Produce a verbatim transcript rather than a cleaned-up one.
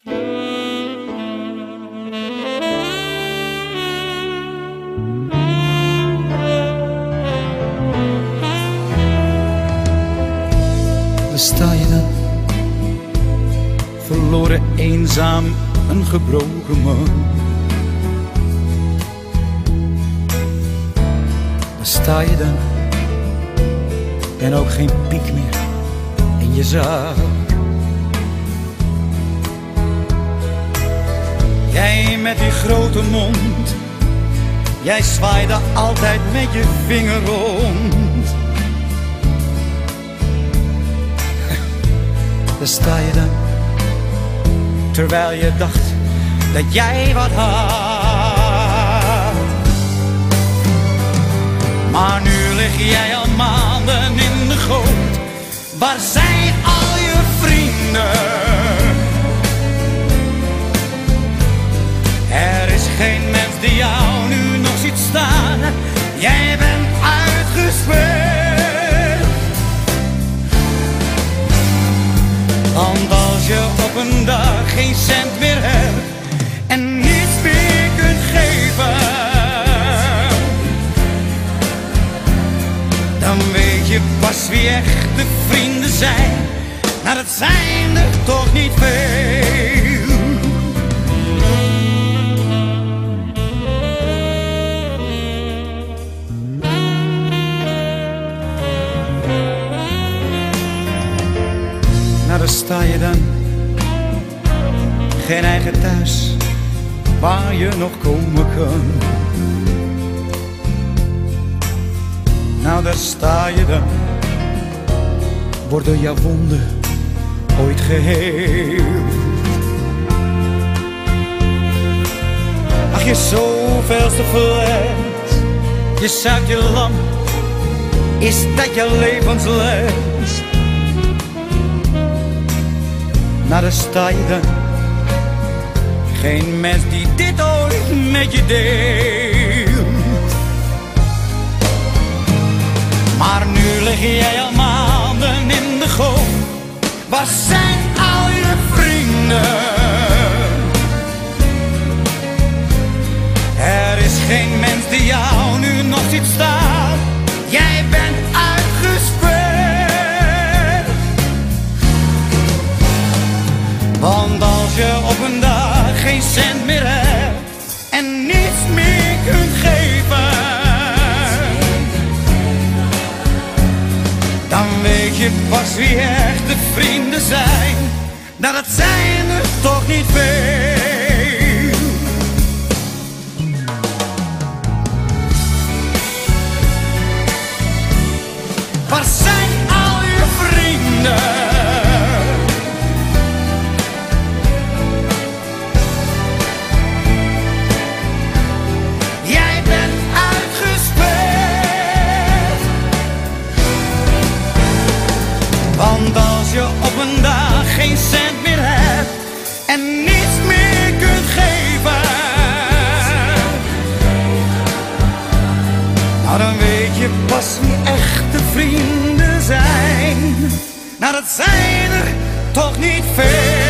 Daar sta je dan, verloren, eenzaam, een gebroken man. Daar sta je dan, en ook geen piek meer in je zak. Jij met die grote mond, jij zwaaide altijd met je vinger rond. Daar sta je dan, terwijl je dacht dat jij wat had. Maar nu lig jij al maanden in de goot. Waar zijn al je vrienden? Er is geen mens die jou nu nog ziet staan. Jij bent uitgespeeld. Want als je op een dag geen cent meer hebt en niets meer kunt geven, dan weet je pas wie echte vrienden zijn. Maar dat zijn er toch niet veel. Nou, daar sta je dan, geen eigen thuis waar je nog komen kan. Nou, daar sta je dan, worden jouw wonden ooit geheeld? Ach, je zoveelste fles, je zuigt je lam, is dat je levensles? Nou, daar sta je dan, geen mens die dit ooit met je deelt. Maar nu lig jij al maanden in de goot. Waar zijn al je vrienden? Er is geen mens die jou nu nog ziet staan. Jij bent uitgespeeld. Want als je op een dag geen cent meer hebt en niets meer kunt geven, dan weet je pas wie echte vrienden zijn. Nou, dat zijn er toch niet veel. Waar zijn al je vrienden? Jij bent uitgespeeld. Want als je op een dag geen cent meer hebt en niets meer kunt geven, nou, dan weet je pas wie echte vrienden zijn. Nou, dat zijn er toch niet veel.